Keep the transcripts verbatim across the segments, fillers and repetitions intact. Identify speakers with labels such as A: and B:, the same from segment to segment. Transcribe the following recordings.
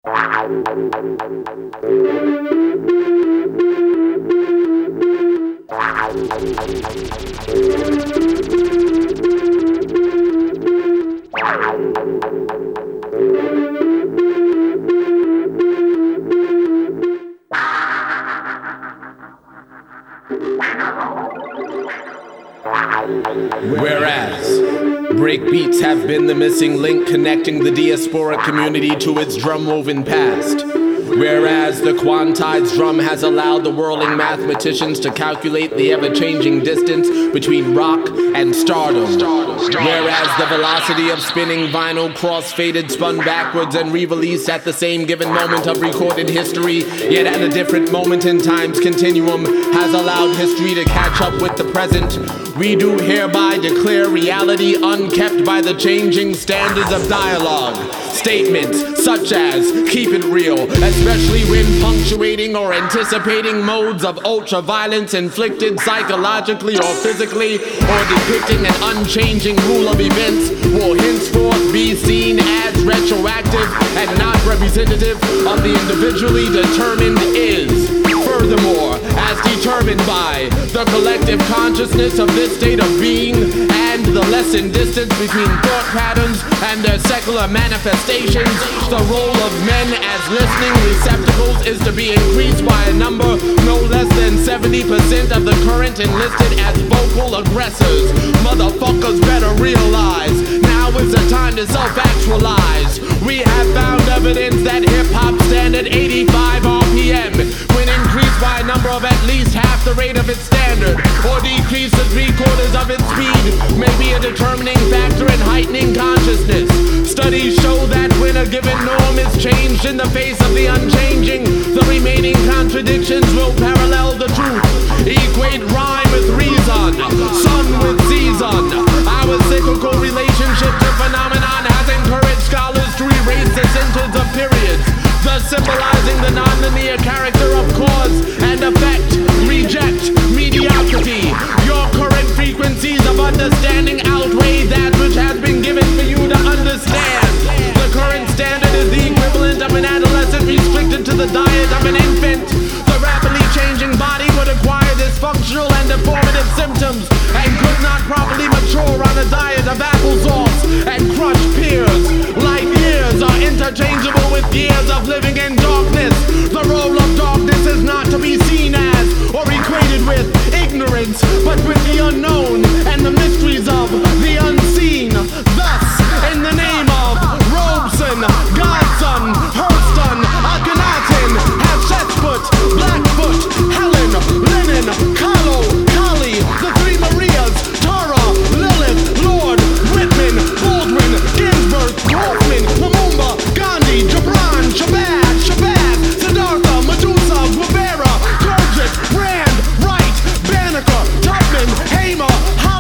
A: Whereas breakbeats have been the missing link connecting the diaspora community to its drum-woven past. Whereas the quantized drum has allowed the whirling mathematicians to calculate the ever-changing distance between rock and stardom. Whereas the velocity of spinning vinyl cross-faded, spun backwards and re-released at the same given moment of recorded history, yet at a different moment in time's continuum, has allowed history to catch up with the present. We do hereby declare reality unkept by the changing standards of dialogue. Statements such as, keep it real, especially when punctuating or anticipating modes of ultra-violence inflicted psychologically or physically, or depicting an unchanging rule of events, will henceforth be seen as retroactive and not representative of the individually determined is. Furthermore, as determined by the collective consciousness of this state of being and the lessened distance between thought patterns and their secular manifestations, the role of men as listening receptacles is to be increased by a number no less than seventy percent of the current enlisted as vocal aggressors. Motherfuckers better realize, now is the time to self-actualize. We have found evidence that hip-hop stand at eighty-five R P M when increased by a number of at least half the rate of its standard, or decreased to three quarters of its speed, may be a determining factor in heightening consciousness. Studies show that when a given norm is changed in the face of the unchanging, the remaining contradictions will parallel the truth. Equate rhyme with reason, sun with season. Our cyclical relationship to phenomenon has encouraged scholars to erase the sentence of periods, thus symbolizing the non-linear character of cause and effect. Reject mediocrity. Your current frequencies of understanding outweigh that which has been given for you to understand. The current standard is the equivalent of an adolescent restricted to the diet of an infant. The rapidly changing body would acquire dysfunctional and deformative symptoms and could not properly mature on a diet of applesauce and crushed pears. Light years are interchangeable with years of living in darkness. The role of darkness is not to be seen as or equated with ignorance, but with the unknown and the mysteries of the unseen. Thus, in the name of Robeson, Godson, Hurston, Akhenaten, Hatshepsut, Blackfoot, Helen, Lennon, Kahlo, Kali, the Three Marias, Tara, Lilith, Lord, Whitman, Baldwin, Ginsburg, Kaufman, Lumumba, Gandhi, Gibran, Shabazz, Shabazz, Siddhartha, Medusa, Guevara, Kurdjik, Rand, Wright, Banneker, Tubman, Hamer,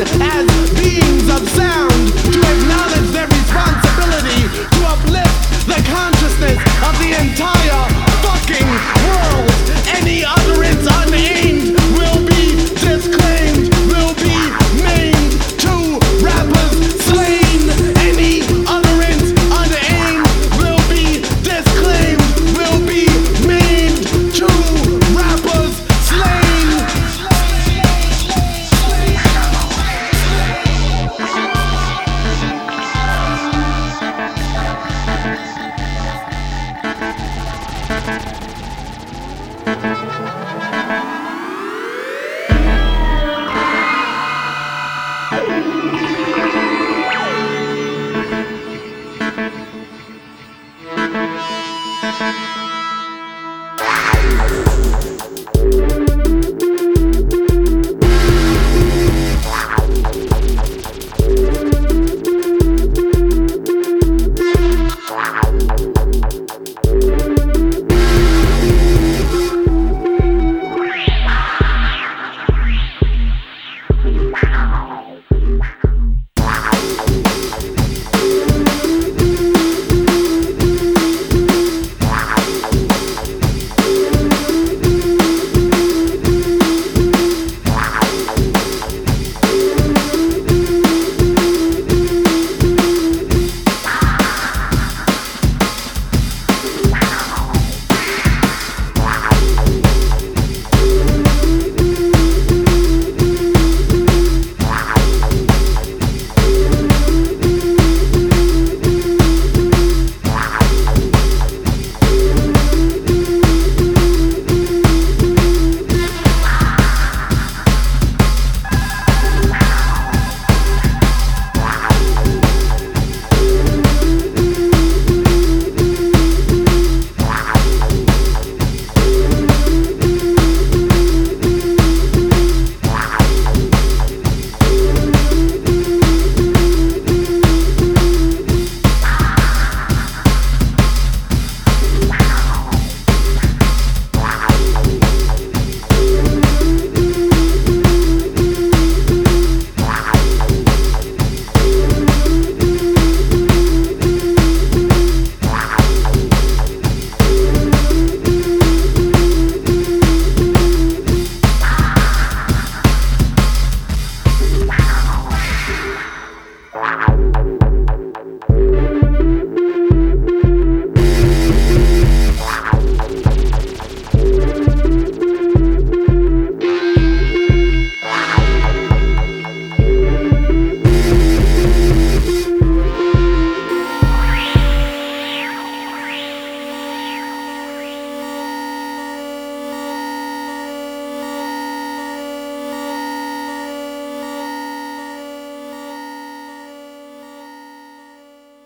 A: as beings of sound.